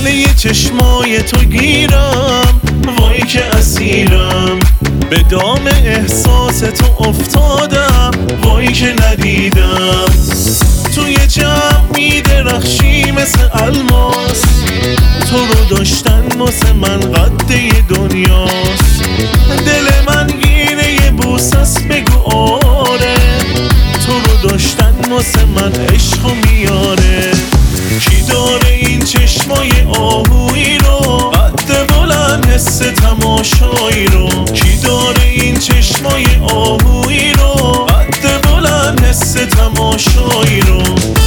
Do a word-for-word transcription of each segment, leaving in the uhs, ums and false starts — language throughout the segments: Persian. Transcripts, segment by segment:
لاله چشمای تو گیرم، وای که اسیرم به دام احساس تو افتادم، وای که ندیدم توی جمع میدرخشی مثل الماس، تو رو داشتن واسه من قده دنیاست. دل من گیره یه بوسس بگو آره، تو رو داشتن واسه من عشق و میاره. کی داره این چشمای آهویی رو، قد بلند حس تماشایی رو؟ کی داره این چشمای آهویی رو، قد بلند حس تماشایی رو؟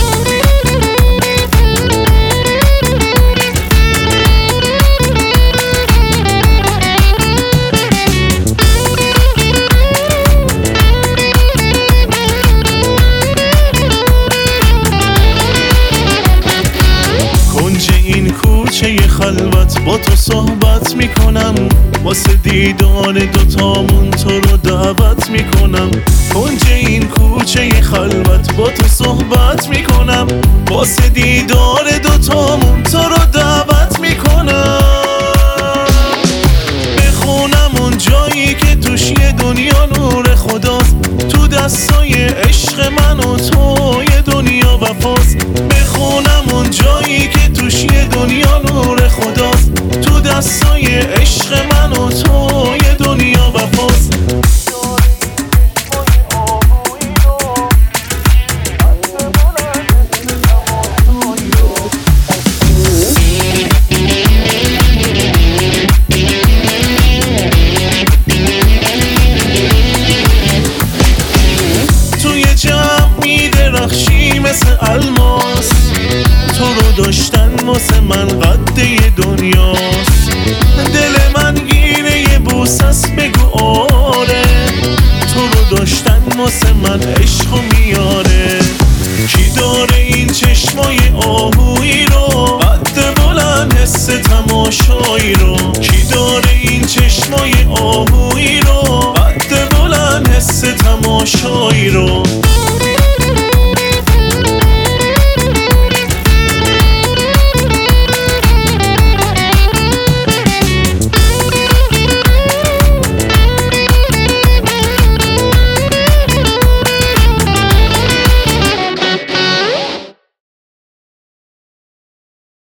این کوچه خلوت با تو صحبت میکنم، واسه دیدار دوتامون تو رو دعوت میکنم. کنج این کوچه خلوت با تو صحبت میکنم، واسه دیدار دوتامون تو رو دعوت میکنم. بخونم اون جایی که توش یه دنیا نور خداست، تو دستای عشق من و تو یه دنیا وفاست. بخونم اون جایی که توش یه دنیا نور خداست، تو دستای عشق من و تو یه دنیا وفاست. توی جمع میدرخشی مثل الماس، تو رو داشتن واسه من قده دنیا.